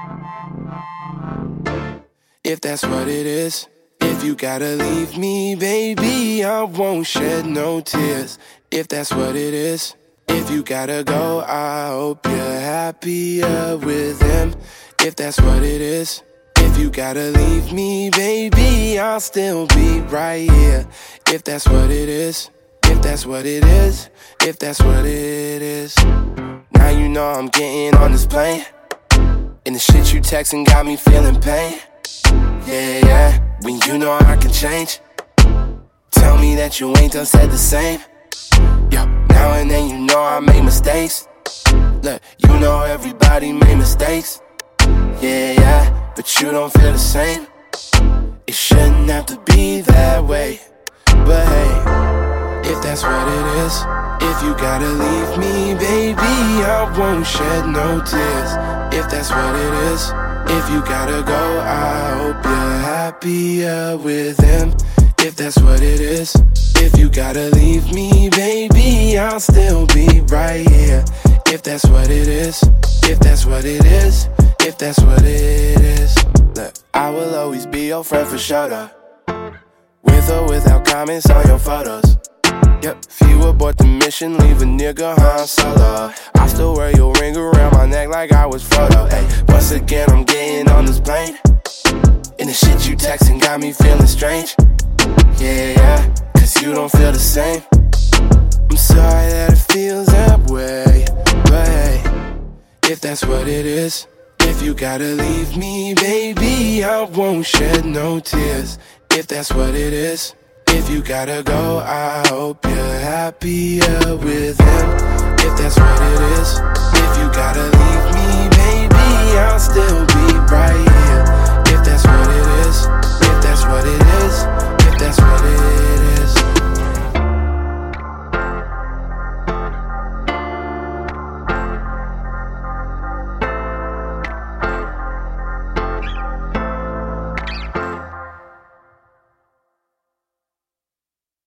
If that's what it is, if you gotta leave me, baby, I won't shed no tears. If that's what it is, if you gotta go, I hope you're happier with him. If that's what it is, if you gotta leave me, baby, I'll still be right here. If that's what it is, if that's what it is, if that's what it is. Now you know I'm getting on this plane, and the shit you texting got me feeling pain. Yeah, yeah, when you know I can change. Tell me that you ain't done said the same. Yo, now and then you know I make mistakes. Look, you know everybody made mistakes. Yeah, yeah, but you don't feel the same. It shouldn't have to be that way. But hey, if that's what it is, if you gotta leave me, baby, I won't shed no tears. If that's what it is, if you gotta go, I hope you're happier with him. If that's what it is, if you gotta leave me, baby, I'll still be right here. If that's what it is, if that's what it is, if that's what it is. Look, I will always be your friend for sure, though. With or without comments on your photos. Yep, if you abort the mission, leave a nigga Han Solo. I still wear your ring around my neck like I was Frodo. Hey, once again, I'm getting on this plane, and the shit you texting got me feeling strange. Yeah, yeah, cause you don't feel the same. I'm sorry that it feels that way. But hey, if that's what it is, if you gotta leave me, baby, I won't shed no tears. If that's what it is, if you gotta go, I hope you're happier with him. If that's what it is.